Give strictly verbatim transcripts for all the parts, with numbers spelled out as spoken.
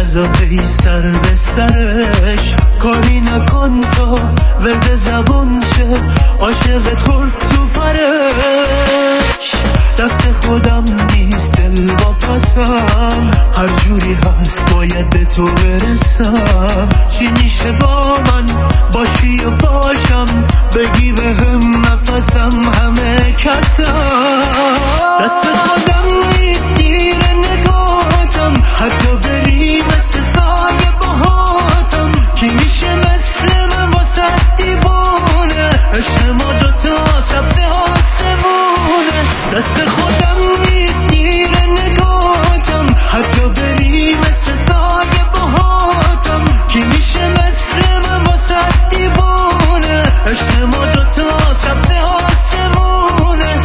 نزاهی سر به سرش، کاری نکن تا ورد زبون شه، عاشقت خورد تو پرش. دست خودم نیست دل با پسم، هر جوری هست باید به تو برسم. چی میشه با من باشی و باشم، بگی به هم نفسم همه کسم. دست خودم نیست گیر نگاتم، حتی بری مثل سایه باهاتم. کی میشه مثل من واسه دیوونه، عشق ما دوتا سبت آسمونه. دست خودم نیست گیر نگاتم، حتی بری مثل سایه باهاتم. کی میشه مثل من واسه دیوونه، عشق ما دوتا سبت آسمونه.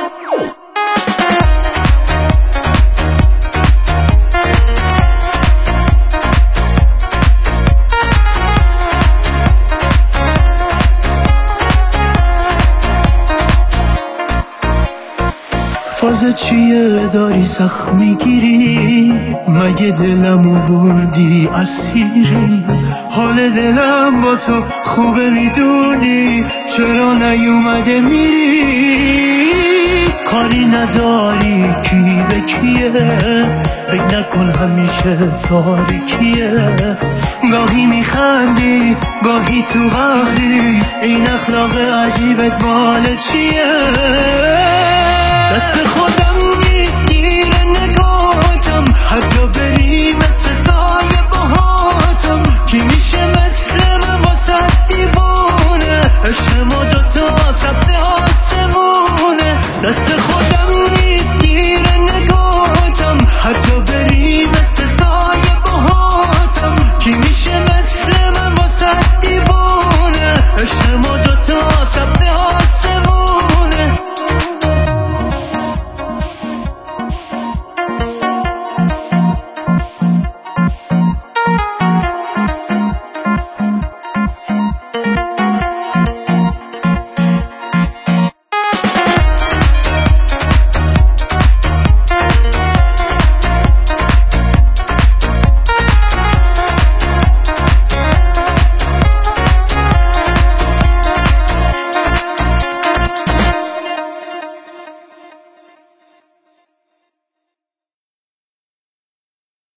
فاز چیه داری سخت میگیری، مگه دلمو بردی اسیری؟ حال دلم با تو خوبه میدونی، چرا نیومده میری؟ کاری نداری کی به کیه، فکر نکن همیشه تاریکیه. گاهی میخندی گاهی تو قهری، این اخلاق عجیبت مال چیه؟ دست خودم نیست گیر نگاتم، حتی بری مثل سایه باهاتم. کی میشه مثل من واسه دیوونه، عشق ما دوتا سبت آسمونه. دست خودم نیست گیر نگاتم، حتی بری مثل سایه باهاتم. کی میشه مثل من واسه دیوونه، عشق ما دوتا سبت آسمونه.